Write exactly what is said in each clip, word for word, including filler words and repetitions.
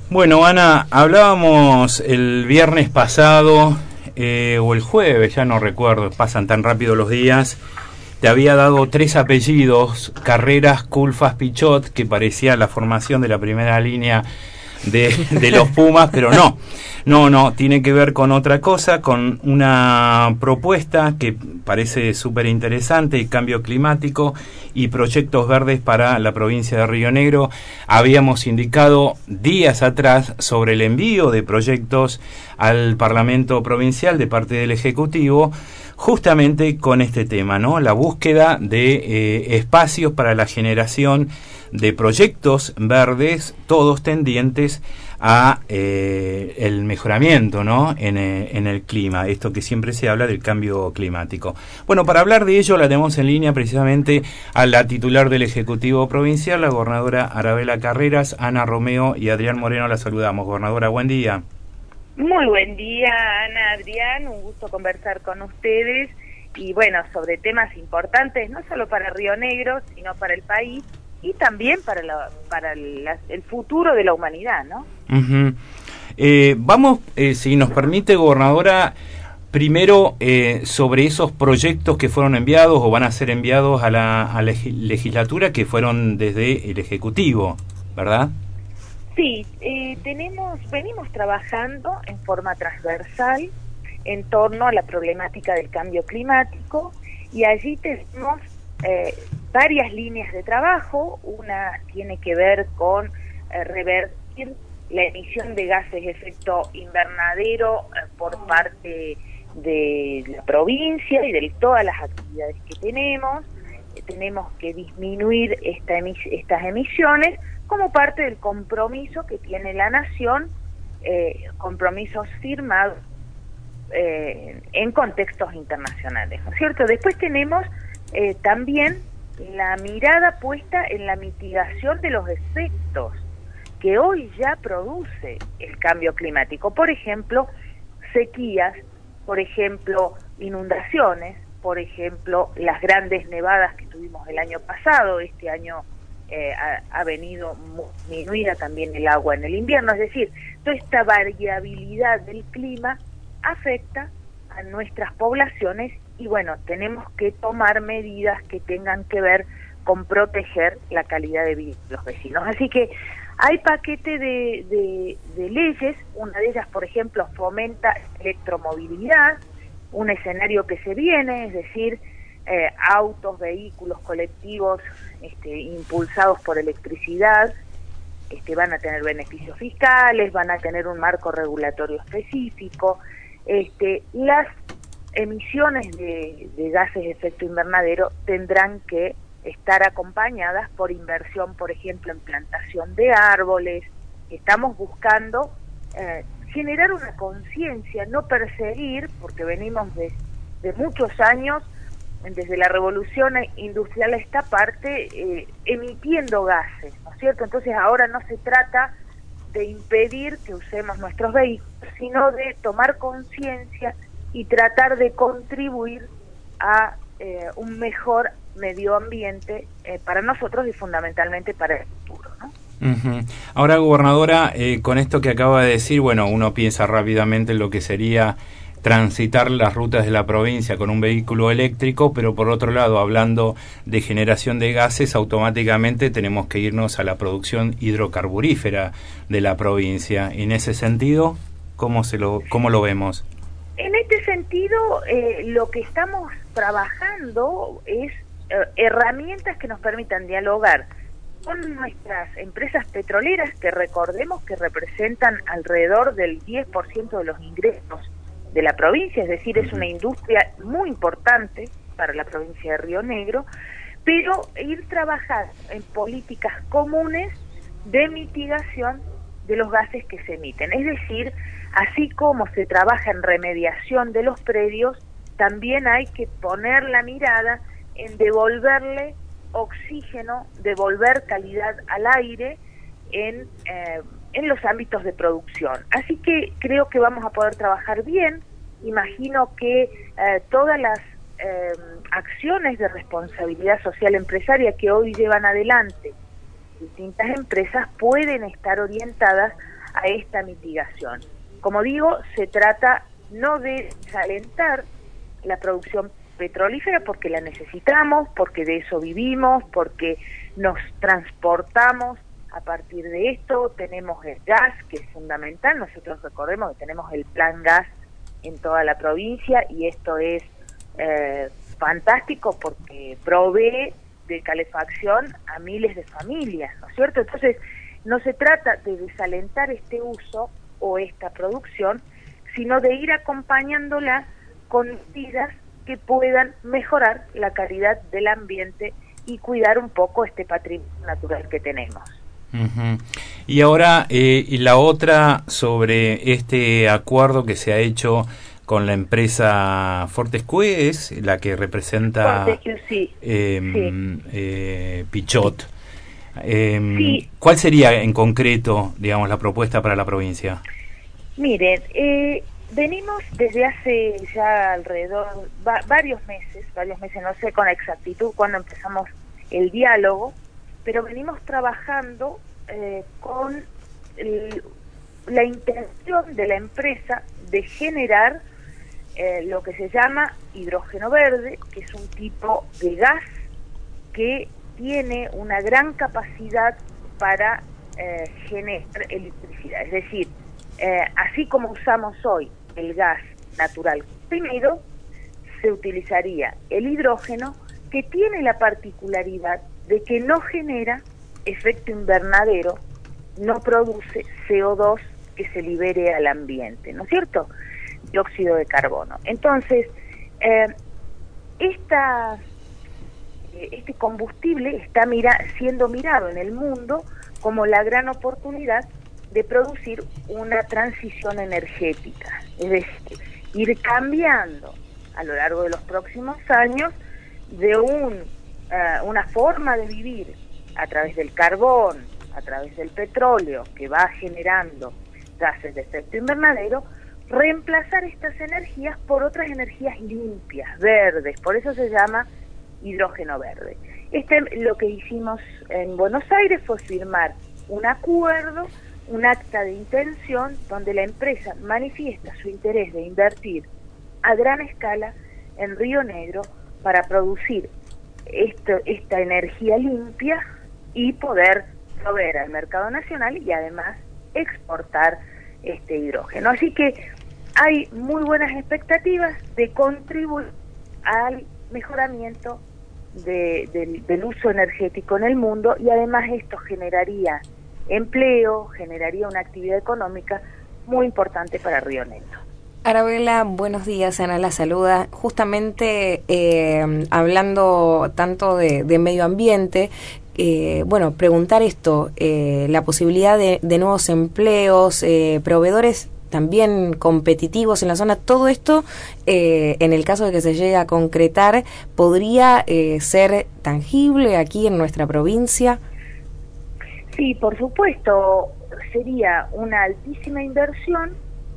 Bueno, Ana, hablábamos el viernes pasado, eh, o el jueves, ya no recuerdo, pasan tan rápido los días. Te había dado tres apellidos, Carreras, Culfas, Pichot, que parecía la formación de la primera línea de, de los Pumas, pero no, no, no, tiene que ver con otra cosa, con una propuesta que parece súper interesante, el cambio climático y proyectos verdes para la provincia de Río Negro. Habíamos indicado días atrás sobre el envío de proyectos al Parlamento Provincial de parte del Ejecutivo, justamente con este tema, ¿no? La búsqueda de eh, espacios para la generación de proyectos verdes, todos tendientes a eh, el mejoramiento, ¿no? En, eh, en el clima, esto que siempre se habla del cambio climático. Bueno, para hablar de ello la tenemos en línea precisamente a la titular del Ejecutivo Provincial, la gobernadora Arabela Carreras, Ana Romeo y Adrián Moreno. La saludamos. Gobernadora, buen día. Muy buen día, Ana, Adrián, un gusto conversar con ustedes y bueno, sobre temas importantes, no solo para Río Negro, sino para el país y también para, la, para la, el futuro de la humanidad, ¿no? Uh-huh. eh, vamos, eh, si nos permite, gobernadora, primero eh, sobre esos proyectos que fueron enviados o van a ser enviados a la, a la legislatura, que fueron desde el Ejecutivo, ¿verdad? Sí, eh, tenemos, venimos trabajando en forma transversal en torno a la problemática del cambio climático y allí tenemos eh, varias líneas de trabajo. Una tiene que ver con eh, revertir la emisión de gases de efecto invernadero eh, por parte de la provincia y de todas las actividades que tenemos. Eh, tenemos que disminuir esta emis estas emisiones como parte del compromiso que tiene la Nación, eh, compromisos firmados eh, en contextos internacionales, ¿no es cierto? Después tenemos eh, también la mirada puesta en la mitigación de los efectos que hoy ya produce el cambio climático. Por ejemplo, sequías, por ejemplo, inundaciones, por ejemplo, las grandes nevadas que tuvimos el año pasado, este año Eh, ha, ha venido disminuida también el agua en el invierno, es decir, toda esta variabilidad del clima afecta a nuestras poblaciones y bueno, tenemos que tomar medidas que tengan que ver con proteger la calidad de vida de los vecinos. Así que hay paquete de, de, de leyes, una de ellas, por ejemplo, fomenta electromovilidad, un escenario que se viene, es decir, Eh, autos, vehículos colectivos este, impulsados por electricidad, este, van a tener beneficios fiscales, van a tener un marco regulatorio específico. Este, las emisiones de, de gases de efecto invernadero tendrán que estar acompañadas por inversión, por ejemplo, en plantación de árboles. Estamos buscando eh, generar una conciencia, no perseguir, porque venimos de, de muchos años desde la revolución industrial a esta parte, eh, emitiendo gases, ¿no es cierto? Entonces ahora no se trata de impedir que usemos nuestros vehículos, sino de tomar conciencia y tratar de contribuir a eh, un mejor medio ambiente eh, para nosotros y fundamentalmente para el futuro, ¿no? Uh-huh. Ahora, gobernadora, eh, con esto que acaba de decir, bueno, uno piensa rápidamente en lo que sería transitar las rutas de la provincia con un vehículo eléctrico, pero por otro lado, hablando de generación de gases, automáticamente tenemos que irnos a la producción hidrocarburífera de la provincia. En ese sentido, ¿cómo se lo, cómo lo vemos? En este sentido, eh, lo que estamos trabajando es eh, herramientas que nos permitan dialogar con nuestras empresas petroleras, que recordemos que representan alrededor del diez por ciento de los ingresos de la provincia, es decir, es una industria muy importante para la provincia de Río Negro, pero ir trabajando en políticas comunes de mitigación de los gases que se emiten. Es decir, así como se trabaja en remediación de los predios, también hay que poner la mirada en devolverle oxígeno, devolver calidad al aire en eh, en los ámbitos de producción. Así que creo que vamos a poder trabajar bien. Imagino que eh, todas las eh, acciones de responsabilidad social empresaria que hoy llevan adelante distintas empresas pueden estar orientadas a esta mitigación. Como digo, se trata no de desalentar la producción petrolífera porque la necesitamos, porque de eso vivimos, porque nos transportamos a partir de esto, tenemos el gas, que es fundamental. Nosotros recordemos que tenemos el plan gas en toda la provincia y esto es eh, fantástico porque provee de calefacción a miles de familias, ¿no es cierto? Entonces, no se trata de desalentar este uso o esta producción, sino de ir acompañándola con medidas que puedan mejorar la calidad del ambiente y cuidar un poco este patrimonio natural que tenemos. Uh-huh. Y ahora, eh, y la otra sobre este acuerdo que se ha hecho con la empresa Fortescue, es la que representa Fortescue, sí. Eh, sí. Eh, Pichot. Eh, sí. ¿Cuál sería en concreto, digamos, la propuesta para la provincia? Miren, eh, venimos desde hace ya alrededor, va, varios meses, varios meses, no sé con exactitud cuándo empezamos el diálogo, pero venimos trabajando eh, con el, la intención de la empresa de generar eh, lo que se llama hidrógeno verde, que es un tipo de gas que tiene una gran capacidad para eh, generar electricidad. Es decir, eh, así como usamos hoy el gas natural comprimido, se utilizaría el hidrógeno, que tiene la particularidad de que no genera efecto invernadero, no produce C O dos que se libere al ambiente, ¿no es cierto? Dióxido de carbono. Entonces, eh, esta, eh, este combustible está mira, siendo mirado en el mundo como la gran oportunidad de producir una transición energética, es decir, ir cambiando a lo largo de los próximos años de un, uh, una forma de vivir a través del carbón, a través del petróleo, que va generando gases de efecto invernadero, reemplazar estas energías por otras energías limpias, verdes, por eso se llama hidrógeno verde. Este, lo que hicimos en Buenos Aires fue firmar un acuerdo, un acta de intención, donde la empresa manifiesta su interés de invertir a gran escala en Río Negro para producir esto, esta energía limpia y poder proveer al mercado nacional y además exportar este hidrógeno. Así que hay muy buenas expectativas de contribuir al mejoramiento de, de, del uso energético en el mundo, y además esto generaría empleo, generaría una actividad económica muy importante para Río Negro. Arabela, buenos días, Ana la saluda. Justamente eh, hablando tanto de, de medio ambiente, eh, bueno, preguntar esto, eh, la posibilidad de, de nuevos empleos, eh, proveedores también competitivos en la zona, todo esto, eh, en el caso de que se llegue a concretar, ¿podría eh, ser tangible aquí en nuestra provincia? Sí, por supuesto, sería una altísima inversión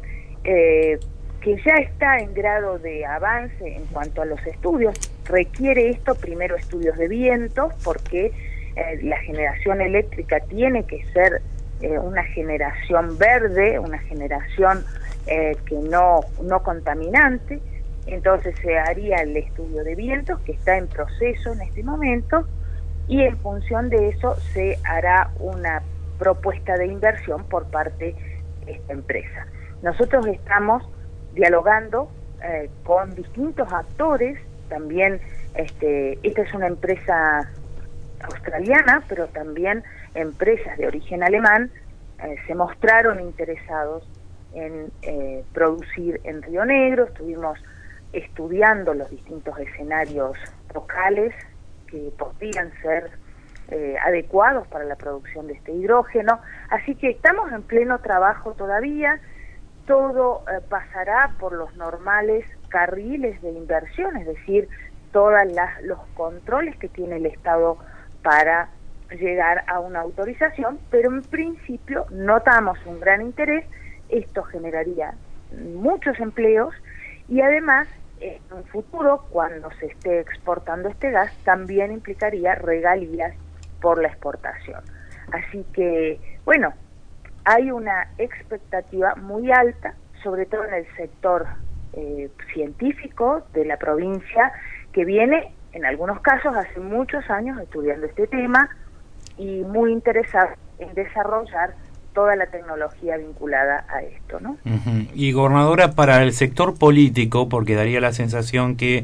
eh, que ya está en grado de avance en cuanto a los estudios. Requiere esto primero estudios de vientos, porque eh, la generación eléctrica tiene que ser eh, una generación verde, una generación eh, que no, no contaminante. Entonces se haría el estudio de vientos, que está en proceso en este momento, y en función de eso se hará una propuesta de inversión por parte de esta empresa. Nosotros estamos dialogando eh, con distintos actores, también este, esta es una empresa australiana, pero también empresas de origen alemán eh, se mostraron interesados en eh, producir en Río Negro. Estuvimos estudiando los distintos escenarios locales que podrían ser eh, adecuados para la producción de este hidrógeno, así que estamos en pleno trabajo todavía. Todo eh, pasará por los normales carriles de inversión, es decir, todos los controles que tiene el Estado para llegar a una autorización, pero en principio notamos un gran interés. Esto generaría muchos empleos y además en un futuro, cuando se esté exportando este gas, también implicaría regalías por la exportación. Así que, bueno, hay una expectativa muy alta, sobre todo en el sector eh, científico de la provincia, que viene, en algunos casos, hace muchos años estudiando este tema y muy interesado en desarrollar toda la tecnología vinculada a esto, ¿no? Uh-huh. Y gobernadora, para el sector político, porque daría la sensación que,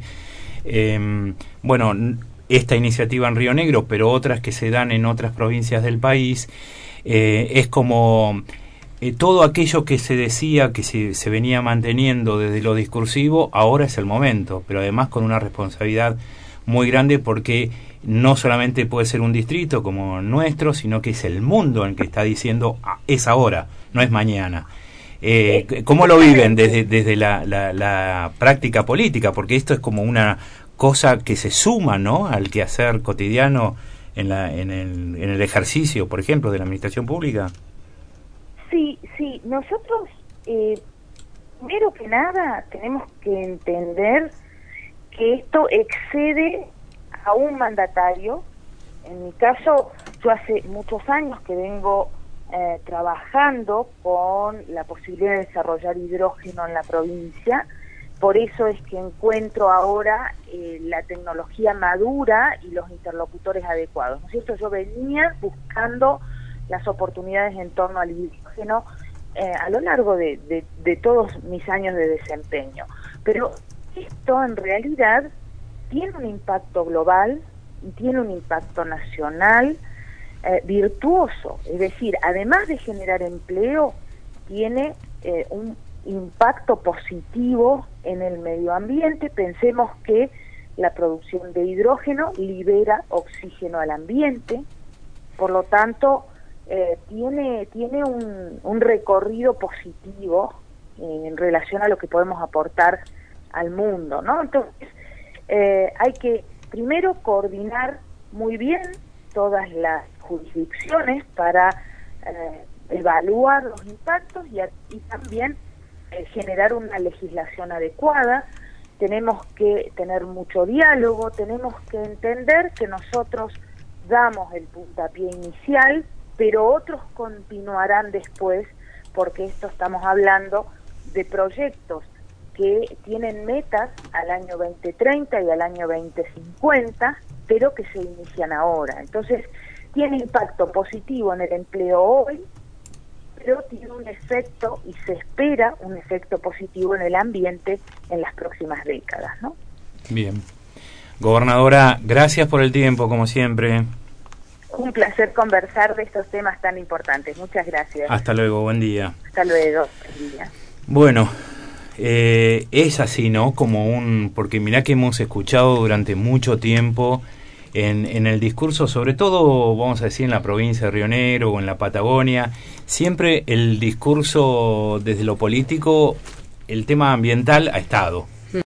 eh, bueno, esta iniciativa en Río Negro, pero otras que se dan en otras provincias del país, eh, es como eh, todo aquello que se decía, que se, se venía manteniendo desde lo discursivo, ahora es el momento, pero además con una responsabilidad muy grande, porque no solamente puede ser un distrito como nuestro, sino que es el mundo en el que está diciendo ah, es ahora, no es mañana. Eh, ¿Cómo lo viven desde, desde la, la, la práctica política? Porque esto es como una cosa que se suma, ¿no?, al quehacer cotidiano en, la, en, el, en el ejercicio, por ejemplo, de la administración pública. Sí, sí, nosotros, eh, primero que nada, tenemos que entender que esto excede a un mandatario. En mi caso, yo hace muchos años que vengo eh, trabajando con la posibilidad de desarrollar hidrógeno en la provincia, por eso es que encuentro ahora eh, la tecnología madura y los interlocutores adecuados, ¿no es cierto? Yo venía buscando las oportunidades en torno al hidrógeno eh, a lo largo de, de, de todos mis años de desempeño, pero esto en realidad tiene un impacto global y tiene un impacto nacional eh, virtuoso, es decir, además de generar empleo, tiene eh, un impacto positivo en el medio ambiente. Pensemos que la producción de hidrógeno libera oxígeno al ambiente, por lo tanto eh, tiene, tiene un, un recorrido positivo eh, en relación a lo que podemos aportar al mundo, ¿no? Entonces, eh, hay que primero coordinar muy bien todas las jurisdicciones para eh, evaluar los impactos y, y también eh, generar una legislación adecuada. Tenemos que tener mucho diálogo, tenemos que entender que nosotros damos el puntapié inicial, pero otros continuarán después, porque esto estamos hablando de proyectos que tienen metas al año veinte treinta y al año veinte cincuenta, pero que se inician ahora. Entonces, tiene impacto positivo en el empleo hoy, pero tiene un efecto, y se espera un efecto positivo en el ambiente en las próximas décadas, ¿no? Bien. Gobernadora, gracias por el tiempo, como siempre. Un placer conversar de estos temas tan importantes. Muchas gracias. Hasta luego, buen día. Hasta luego, buen día. Bueno, eh, es así, ¿no? Como un... Porque mirá que hemos escuchado durante mucho tiempo en, en el discurso, sobre todo, vamos a decir, en la provincia de Río Negro o en la Patagonia, siempre el discurso desde lo político, el tema ambiental ha estado.